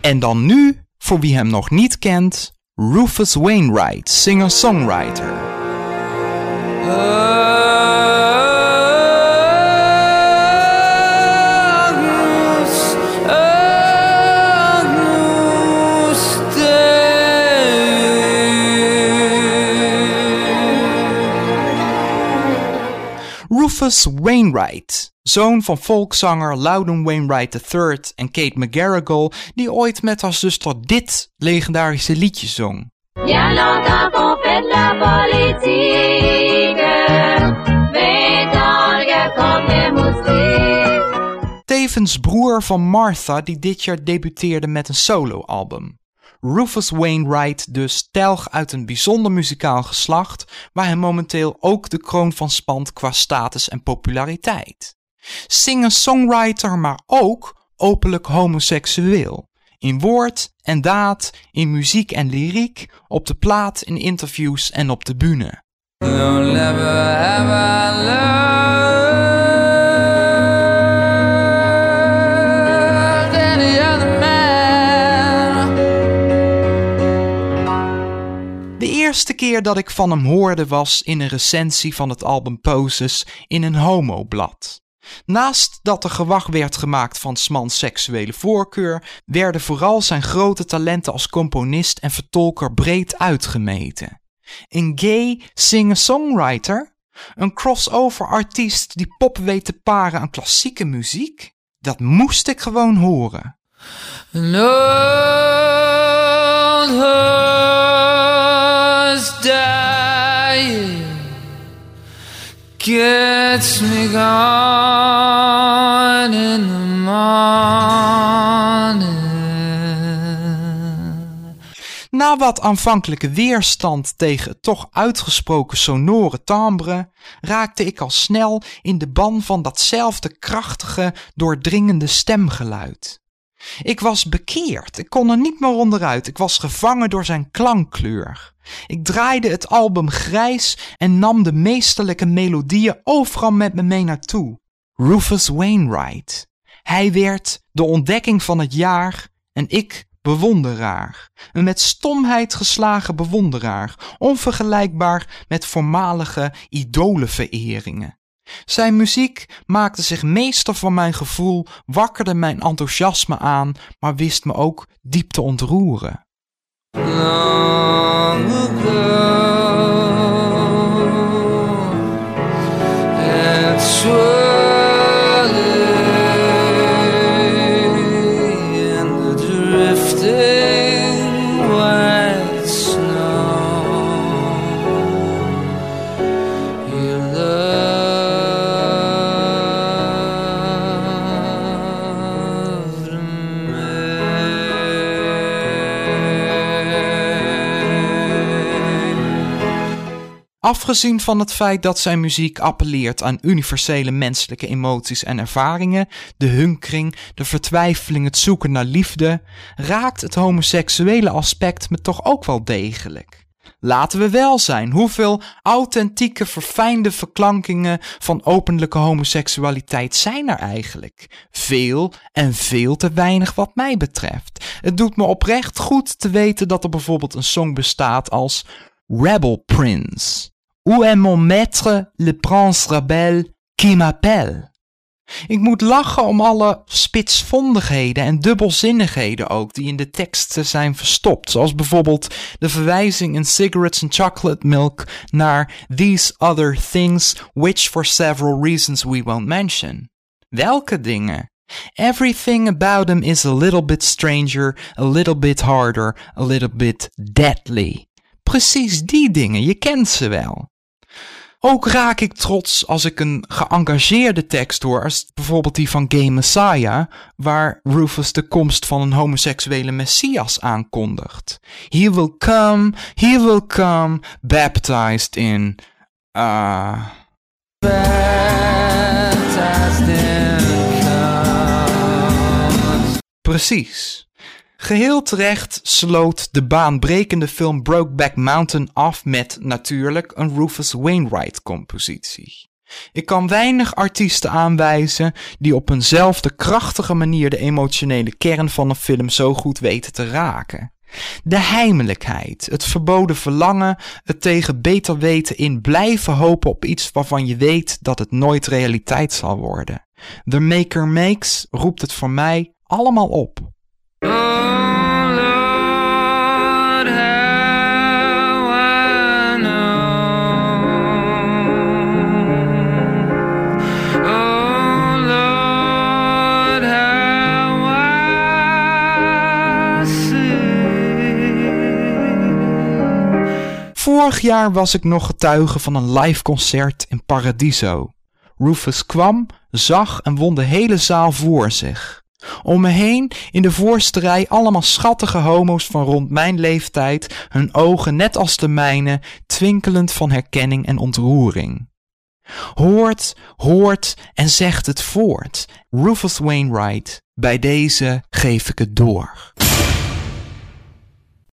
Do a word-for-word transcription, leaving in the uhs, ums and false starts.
En dan nu, voor wie hem nog niet kent, Rufus Wainwright, singer-songwriter. Uh... Rufus Wainwright, zoon van volkszanger Loudon Wainwright de derde en Kate McGarrigle, die ooit met haar zuster dit legendarische liedje zong. Ja, longtemps qu'on fait de la politique, mais dans comme des moustiques. Tevens broer van Martha, die dit jaar debuteerde met een soloalbum. Rufus Wainwright dus telg uit een bijzonder muzikaal geslacht, waar hij momenteel ook de kroon van spant qua status en populariteit. Singer-songwriter, maar ook openlijk homoseksueel. In woord en daad, in muziek en lyriek, op de plaat, in interviews en op de bühne. De eerste keer dat ik van hem hoorde was in een recensie van het album Poses in een homoblad. Naast dat er gewag werd gemaakt van 's mans seksuele voorkeur, werden vooral zijn grote talenten als componist en vertolker breed uitgemeten. Een gay singer-songwriter? Een crossover artiest die pop weet te paren aan klassieke muziek? Dat moest ik gewoon horen. No, no. Gets me gone in the morning. Na wat aanvankelijke weerstand tegen het toch uitgesproken sonore timbre, raakte ik al snel in de ban van datzelfde krachtige, doordringende stemgeluid. Ik was bekeerd, ik kon er niet meer onderuit, ik was gevangen door zijn klankkleur. Ik draaide het album grijs en nam de meesterlijke melodieën overal met me mee naartoe. Rufus Wainwright. Hij werd de ontdekking van het jaar en ik bewonderaar. Een met stomheid geslagen bewonderaar, onvergelijkbaar met voormalige idolenvereringen. Zijn muziek maakte zich meester van mijn gevoel, wakkerde mijn enthousiasme aan, maar wist me ook diep te ontroeren. Long ago, and swirling in the drifting white snow, you loved me. Afgezien van het feit dat zijn muziek appelleert aan universele menselijke emoties en ervaringen, de hunkering, de vertwijfeling, het zoeken naar liefde, raakt het homoseksuele aspect me toch ook wel degelijk. Laten we wel zijn, hoeveel authentieke, verfijnde verklankingen van openlijke homoseksualiteit zijn er eigenlijk? Veel en veel te weinig wat mij betreft. Het doet me oprecht goed te weten dat er bijvoorbeeld een song bestaat als Rebel Prince. Où est mon maître, le prince rebelle qui m'appelle? Ik moet lachen om alle spitsvondigheden en dubbelzinnigheden ook die in de teksten zijn verstopt. Zoals bijvoorbeeld de verwijzing in Cigarettes and Chocolate Milk naar these other things which for several reasons we won't mention. Welke dingen? Everything about him is a little bit stranger, a little bit harder, a little bit deadly. Precies die dingen, je kent ze wel. Ook raak ik trots als ik een geëngageerde tekst hoor, als bijvoorbeeld die van Gay Messiah, waar Rufus de komst van een homoseksuele messias aankondigt. He will come, he will come, baptized in... Uh... Baptized in God. Precies. Geheel terecht sloot de baanbrekende film Brokeback Mountain af met natuurlijk een Rufus Wainwright compositie. Ik kan weinig artiesten aanwijzen die op eenzelfde krachtige manier de emotionele kern van een film zo goed weten te raken. De heimelijkheid, het verboden verlangen, het tegen beter weten in blijven hopen op iets waarvan je weet dat het nooit realiteit zal worden. The Maker Makes roept het voor mij allemaal op. Vorig jaar was ik nog getuige van een live concert in Paradiso. Rufus kwam, zag en won de hele zaal voor zich. Om me heen in de voorste rij allemaal schattige homo's van rond mijn leeftijd, hun ogen net als de mijne, twinkelend van herkenning en ontroering. Hoort, hoort en zegt het voort. Rufus Wainwright, bij deze geef ik het door.